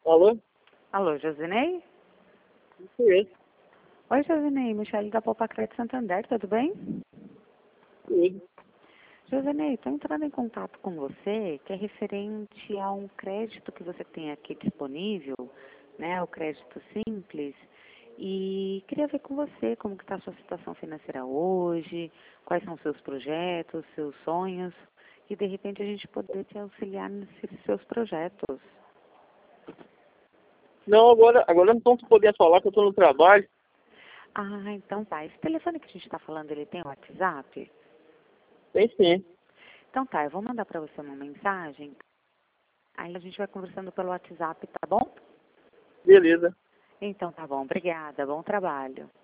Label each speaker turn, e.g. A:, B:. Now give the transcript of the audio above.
A: Alô?
B: Alô, Josinei?
A: Isso mesmo.
B: Oi, Josinei. Michele da Poupa Crédito Santander, tudo bem?
A: Tudo.
B: Josinei, estou entrando em contato com você, que é referente a um crédito que você tem aqui disponível, né, o crédito simples, e queria ver com você como que está a sua situação financeira hoje, quais são os seus projetos, seus sonhos, e de repente a gente poder te auxiliar nesses seus projetos.
A: Não, agora não estou podendo falar que eu estou no trabalho.
B: Ah, então tá. Esse telefone que a gente está falando, ele tem WhatsApp?
A: Tem sim.
B: Então tá, eu vou mandar para você uma mensagem, aí a gente vai conversando pelo WhatsApp, tá bom?
A: Beleza.
B: Então tá bom, obrigada, bom trabalho.